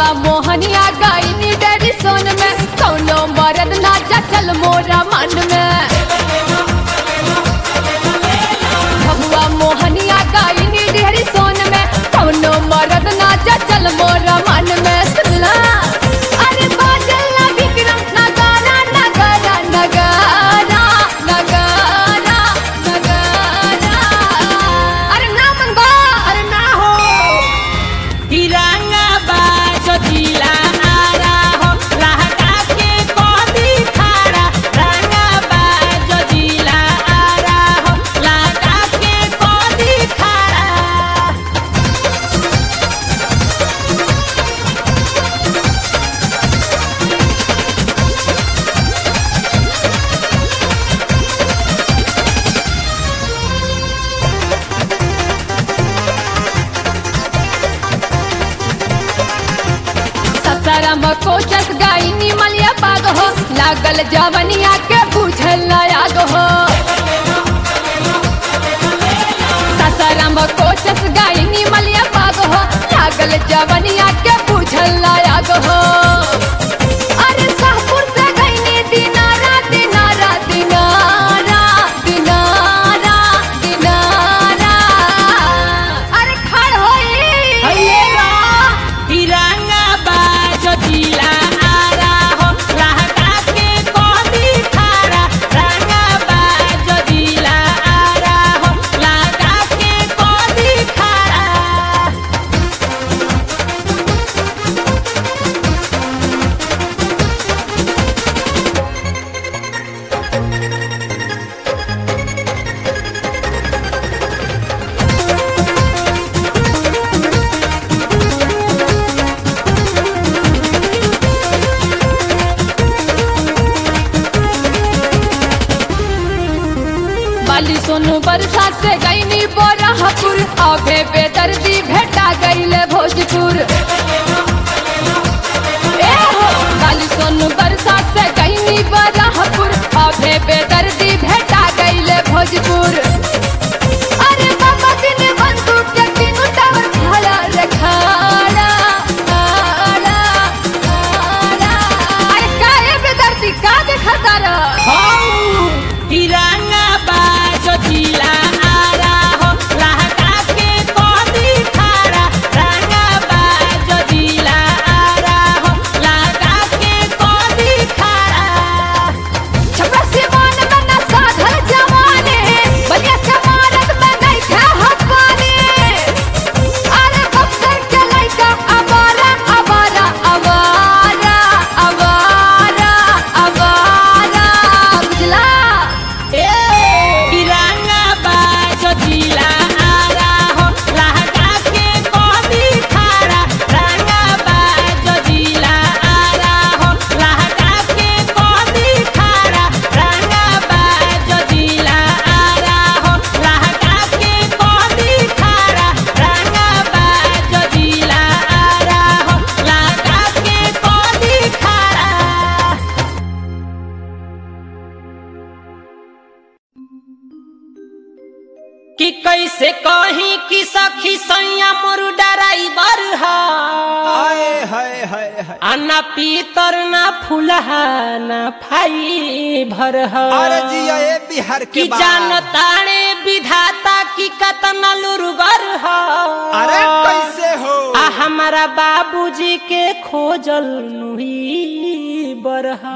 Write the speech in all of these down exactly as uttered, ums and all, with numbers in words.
भगवा मोहनिया गायनी डेरी सोन में कौनो मरद ना चल मोरा मन में। भगवा मोहनिया गायनी डेरी सोन में कौनो मरद ना चल मोरा मन में। सुनला अरे बाजल ना विक्रम नगारा नगारा नगारा नगारा नगारा। अरे ना मन बा अरे ना हो तिरंगा बाजो जिला आरा हो लहका के कोदी खारा। रंगा बाजो जिला आरा हो लहका के कोदी खारा। ससाराम कोचस गायनी मलिया पाग हो लागल जवनिया के बुझल आग हो। ससाराम कोचस गायनी मलिया पाग हो लागल जवनिया के बुझल आग हो। अरे शाहपुर से गईनी दिनारा दिनारा दिनारा दिनारा दिनारा। अरे खड़ होई तिरंगा बाजो जिला आरा हो लहका के कोदी खारा। रंगा बाजो जिला आरा हो लहका के कोदी खारा। बाली सोनू बरसा से गईनी बोराहपुर अभे बेदर्दी भेटा गईले भोजपुर। ए हो बाली सोनू बरसा से गईनी बोराहपुर अभे बेदर्दी भेटा गईले भोजपुर। अरे बाबा दिन बंदूक के तीनों टावर खड़ा रे खड़ा खड़ा खड़ा। अरे काहे बेदर्दी का देखता रह तिरंगा बाजो जिला आरा हो लहका के कोदी खारा। रंगा बाजो जिला आरा हो लहका के कोदी खारा। छपरा सिवान में न साधल जवाने बलिया चमारत में नहीं था हकवाने। अरे बक्सर के लइका अवारा अवारा अवारा अवारा अवारा। बुझला तिरंगा बाजो जिला आरा हो लहका के कोदी खारा। रंगा बाजो जिला आरा हो लहका के कोदी खारा। रंगा बाजो जिला आरा हो लहका के कोदी खारा। रंगा बाजो जिला आरा हो लहका के कोदी खारा। कि कैसे कहीं कि सखी सैया मोर ड्राइवर हा। हाय हाय हाय हाय। आ ना पीतर ना फुलहा ना फाई भर हा। अरे जिया ये बिहार के कि बा। जानताणे विधाता की कतना लुरगर हा। अरे कैसे हो आ हमारा बाबूजी के खोजल नुही बरहा।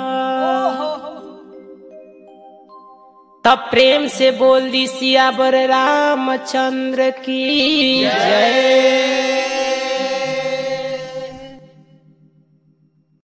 तब प्रेम से बोल दी सियावर रामचंद्र की जय।